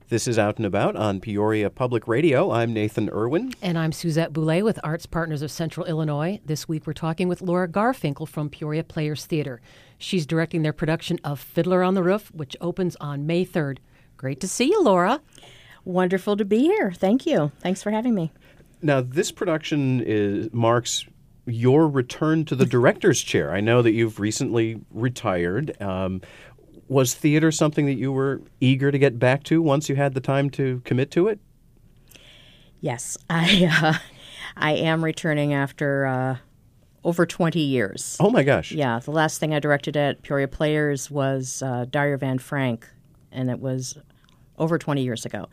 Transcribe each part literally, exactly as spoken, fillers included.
This is Out and About on Peoria Public Radio. I'm Nathan Irwin. And I'm Suzette Boulay with Arts Partners of Central Illinois. This week we're talking with Laura Garfinkel from Peoria Players Theater. She's directing their production of Fiddler on the Roof, which opens on May third. Great to see you, Laura. Wonderful to be here. Thank you. Thanks for having me. Now, this production is marks your return to the director's chair. I know that you've recently retired. Um, was theater something that you were eager to get back to once you had the time to commit to it? Yes, I uh, I am returning after uh, over twenty years. Oh, my gosh. Yeah, the last thing I directed at Peoria Players was uh, Dario Van Frank, and it was over twenty years ago.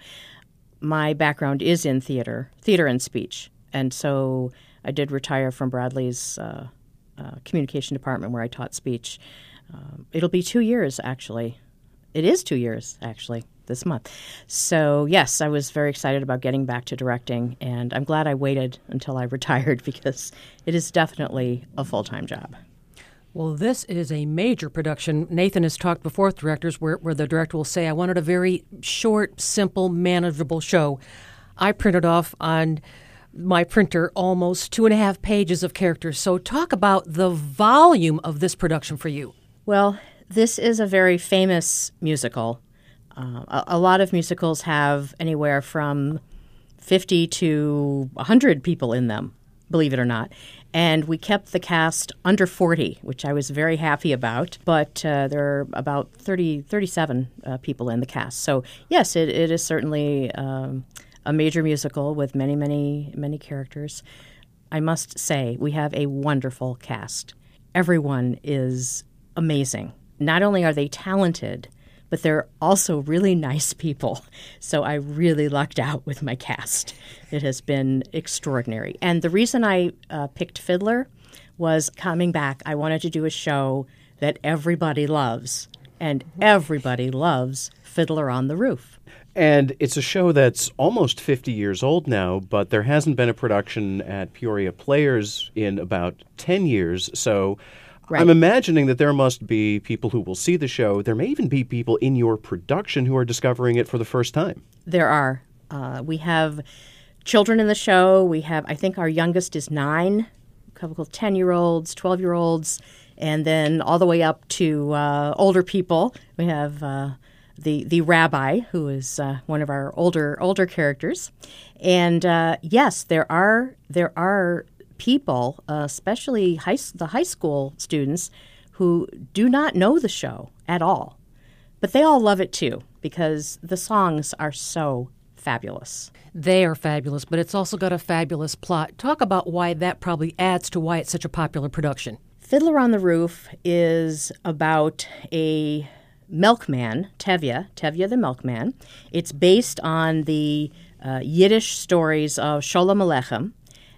My background is in theater, theater and speech, and so I did retire from Bradley's uh, uh, communication department where I taught speech. Um, it'll be two years, actually. It is two years, actually, this month. So, yes, I was very excited about getting back to directing, and I'm glad I waited until I retired because it is definitely a full-time job. Well, this is a major production. Nathan has talked before with directors where, where the director will say, I wanted a very short, simple, manageable show. I printed off on my printer almost two and a half pages of characters. So talk about the volume of this production for you. Well, this is a very famous musical. Uh, a, a lot of musicals have anywhere from fifty to one hundred people in them, believe it or not. And we kept the cast under forty, which I was very happy about. But uh, there are about thirty, thirty-seven uh, people in the cast. So, yes, it, it is certainly um, a major musical with many, many, many characters. I must say, we have a wonderful cast. Everyone is amazing. Not only are they talented, but they're also really nice people. So I really lucked out with my cast. It has been extraordinary. And the reason I uh, picked Fiddler was coming back, I wanted to do a show that everybody loves. And everybody loves Fiddler on the Roof. And it's a show that's almost fifty years old now, but there hasn't been a production at Peoria Players in about ten years. So right. I'm imagining that there must be people who will see the show. There may even be people in your production who are discovering it for the first time. There are. Uh, we have children in the show. We have, I think our youngest is nine, a couple of ten-year-olds, twelve-year-olds, and then all the way up to uh, older people. We have uh, the the rabbi, who is uh, one of our older older characters. And uh, yes, there are there are people, uh, especially high, the high school students, who do not know the show at all. But they all love it, too, because the songs are so fabulous. They are fabulous, but it's also got a fabulous plot. Talk about why that probably adds to why it's such a popular production. Fiddler on the Roof is about a milkman, Tevye, Tevye the milkman. It's based on the uh, Yiddish stories of Sholem Aleichem.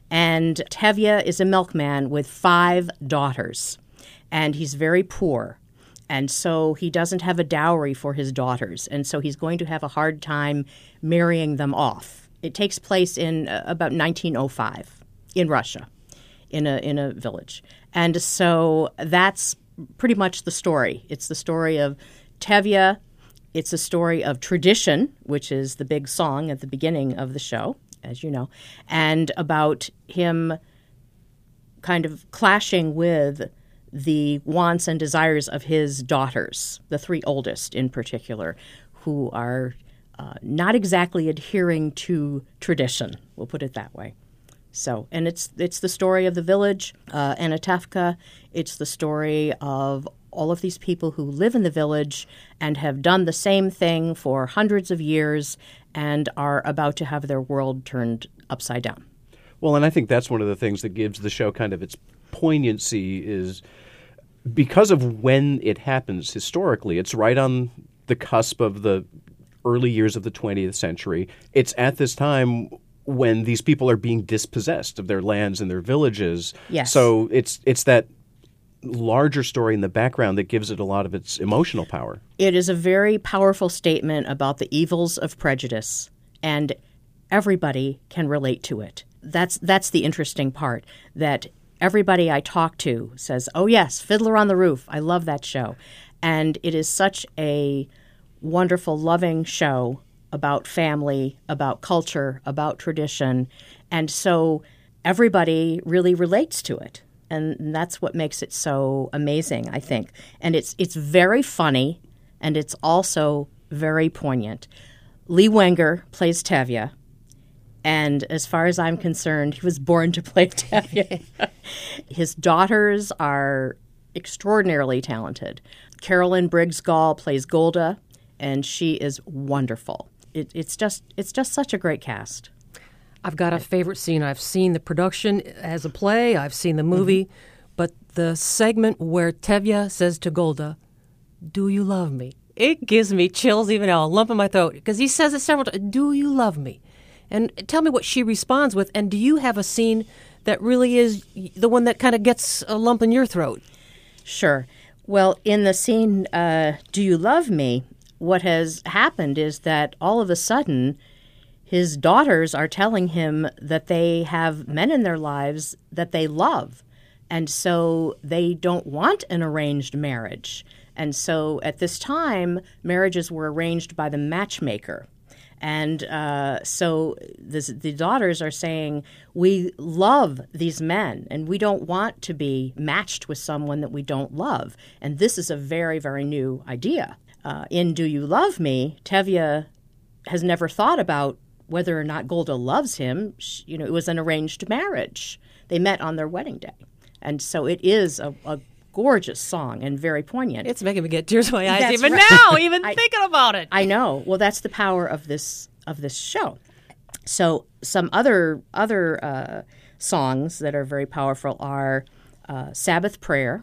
And Tevye is a milkman with five daughters, and he's very poor. And so he doesn't have a dowry for his daughters, and so he's going to have a hard time marrying them off. It takes place in uh, about nineteen oh five in Russia, in a in a village. And so that's pretty much the story. It's the story of Tevye. It's a story of tradition, which is the big song at the beginning of the show, as you know, and about him kind of clashing with the wants and desires of his daughters, the three oldest in particular, who are uh, not exactly adhering to tradition, we'll put it that way. So, and it's it's the story of the village, uh, Anatevka. It's the story of all of these people who live in the village and have done the same thing for hundreds of years and are about to have their world turned upside down. Well, and I think that's one of the things that gives the show kind of its poignancy is because of when it happens historically. It's right on the cusp of the early years of the twentieth century. It's at this time when these people are being dispossessed of their lands and their villages. Yes. So it's it's that larger story in the background that gives it a lot of its emotional power. It is a very powerful statement about the evils of prejudice, and everybody can relate to it. That's that's the interesting part, that everybody I talk to says, oh yes, Fiddler on the Roof, I love that show. And it is such a wonderful, loving show about family, about culture, about tradition. And so everybody really relates to it. And that's what makes it so amazing, I think. And it's it's very funny, and it's also very poignant. Lee Wenger plays Tevye, and as far as I'm concerned, he was born to play Tevye. His daughters are extraordinarily talented. Carolyn Briggs Gall plays Golda, and she is wonderful. It, it's just it's just such a great cast. I've got a favorite scene. I've seen the production as a play. I've seen the movie. Mm-hmm. But the segment where Tevye says to Golda, "Do you love me?" It gives me chills even now, a lump in my throat, because he says it several times. "Do you love me?" And tell me what she responds with. And do you have a scene that really is the one that kind of gets a lump in your throat? Sure. Well, in the scene, uh, "Do you love me?" what has happened is that all of a sudden his daughters are telling him that they have men in their lives that they love. And so they don't want an arranged marriage. And so at this time, marriages were arranged by the matchmaker. And uh, so this, the daughters are saying, we love these men, and we don't want to be matched with someone that we don't love. And this is a very, very new idea. Uh, in Do You Love Me, Tevye has never thought about whether or not Golda loves him. She, you know, it was an arranged marriage. They met on their wedding day. And so it is a, a gorgeous song and very poignant. It's making me get tears in my eyes That's even right. now, even I, thinking about it. I know. Well, that's the power of this of this show. So some other other uh, songs that are very powerful are uh, Sabbath Prayer,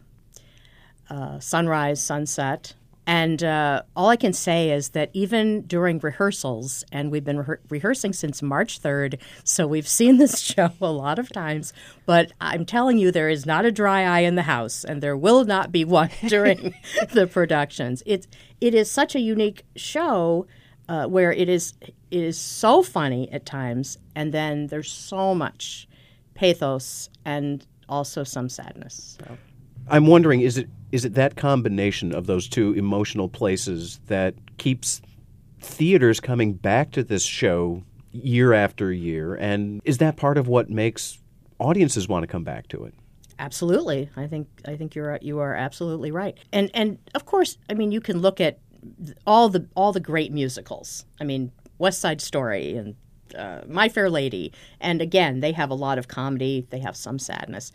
uh, Sunrise, Sunset. And uh, all I can say is that even during rehearsals, and we've been re- rehearsing since March third, so we've seen this show a lot of times, but I'm telling you, there is not a dry eye in the house, and there will not be one during the productions. It, it is such a unique show uh, where it is it is so funny at times, and then there's so much pathos and also some sadness. So. I'm wondering, is it is it that combination of those two emotional places that keeps theaters coming back to this show year after year? And is that part of what makes audiences want to come back to it? Absolutely. I think I think you're you are absolutely right. And and of course, I mean, you can look at all the all the great musicals. I mean, West Side Story and uh, My Fair Lady. And again, they have a lot of comedy. They have some sadness.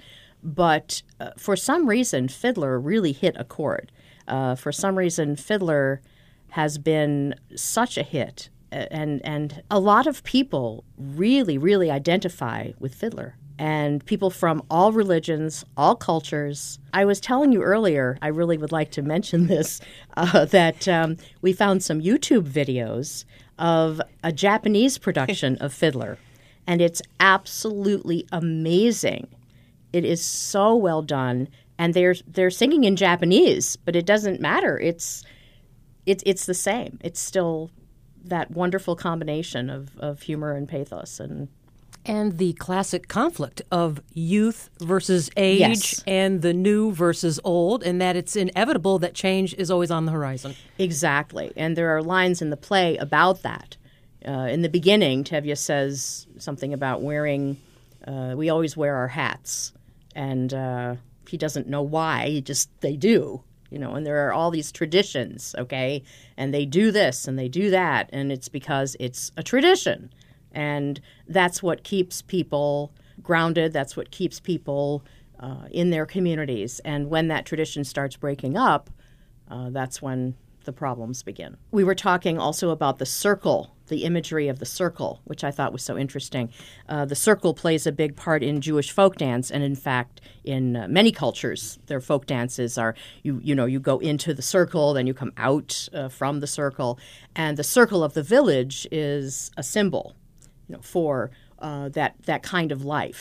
But uh, for some reason, Fiddler really hit a chord. Uh, for some reason, Fiddler has been such a hit. And, and a lot of people really, really identify with Fiddler. And people from all religions, all cultures. I was telling you earlier, I really would like to mention this, uh, that um, we found some YouTube videos of a Japanese production of Fiddler. And it's absolutely amazing. It is so well done, and they're they're singing in Japanese, but it doesn't matter. It's it's it's the same. It's still that wonderful combination of, of humor and pathos, and and the classic conflict of youth versus age, yes. and the new versus old, and that it's inevitable that change is always on the horizon. Exactly, and there are lines in the play about that. Uh, in the beginning, Tevye says something about wearing. Uh, we always wear our hats. And uh, he doesn't know why. He just, they do, you know, and there are all these traditions, okay? And they do this and they do that. And it's because it's a tradition. And that's what keeps people grounded. That's what keeps people uh, in their communities. And when that tradition starts breaking up, uh, that's when the problems begin. We were talking also about the circle, the imagery of the circle, which I thought was so interesting. Uh, the circle plays a big part in Jewish folk dance, and in fact, in uh, many cultures, their folk dances are, you you know, you go into the circle, then you come out uh, from the circle, and the circle of the village is a symbol, you know, for uh, that that kind of life.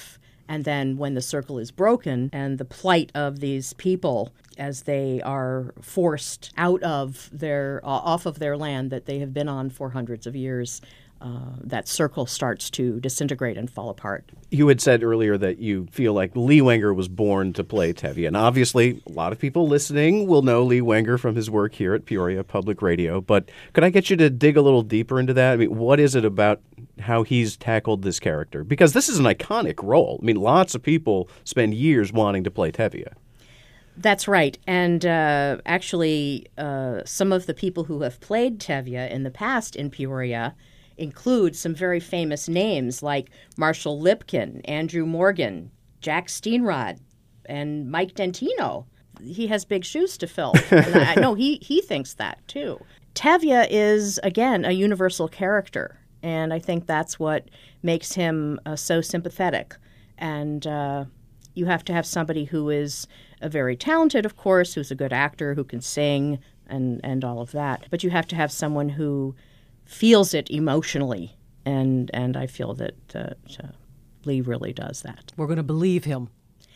And then when the circle is broken and the plight of these people as they are forced out of their, uh, off of their land that they have been on for hundreds of years, uh, that circle starts to disintegrate and fall apart. You had said earlier that you feel like Lee Wenger was born to play Tevye. And obviously, a lot of people listening will know Lee Wenger from his work here at Peoria Public Radio. But could I get you to dig a little deeper into that? I mean, what is it about how he's tackled this character? Because this is an iconic role. I mean, lots of people spend years wanting to play Tevye. That's right. And uh, actually, uh, some of the people who have played Tevye in the past in Peoria include some very famous names like Marshall Lipkin, Andrew Morgan, Jack Steenrod, and Mike Dentino. He has big shoes to fill. And I know he, he thinks that, too. Tevye is, again, a universal character. And I think that's what makes him uh, so sympathetic. And uh, you have to have somebody who is uh, very talented, of course, who's a good actor, who can sing and, and all of that. But you have to have someone who feels it emotionally. And, and I feel that uh, uh, Lee really does that. We're going to believe him.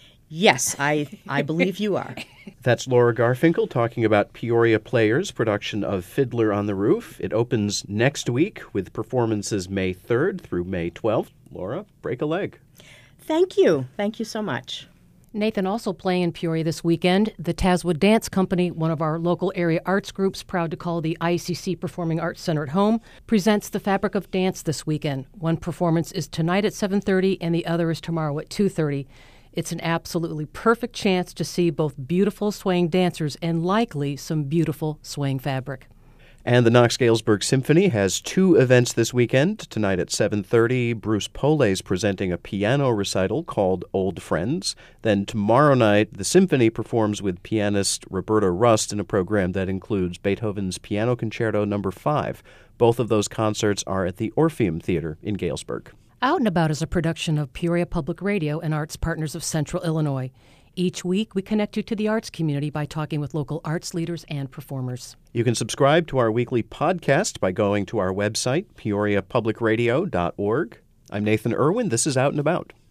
Yes, I, I believe you are. That's Laura Garfinkel talking about Peoria Players' production of Fiddler on the Roof. It opens next week with performances May third through May twelfth. Laura, break a leg. Thank you. Thank you so much. Nathan, also playing in Peoria this weekend, the Tazewell Dance Company, one of our local area arts groups, proud to call the I C C Performing Arts Center at home, presents The Fabric of Dance this weekend. One performance is tonight at seven thirty and the other is tomorrow at two thirty. It's an absolutely perfect chance to see both beautiful swaying dancers and likely some beautiful swaying fabric. And the Knox-Galesburg Symphony has two events this weekend. Tonight at seven thirty, Bruce Pole is presenting a piano recital called Old Friends. Then tomorrow night, the Symphony performs with pianist Roberta Rust in a program that includes Beethoven's Piano Concerto Number five. Both of those concerts are at the Orpheum Theater in Galesburg. Out and About is a production of Peoria Public Radio and Arts Partners of Central Illinois. Each week, we connect you to the arts community by talking with local arts leaders and performers. You can subscribe to our weekly podcast by going to our website, peoria public radio dot org. I'm Nathan Irwin. This is Out and About.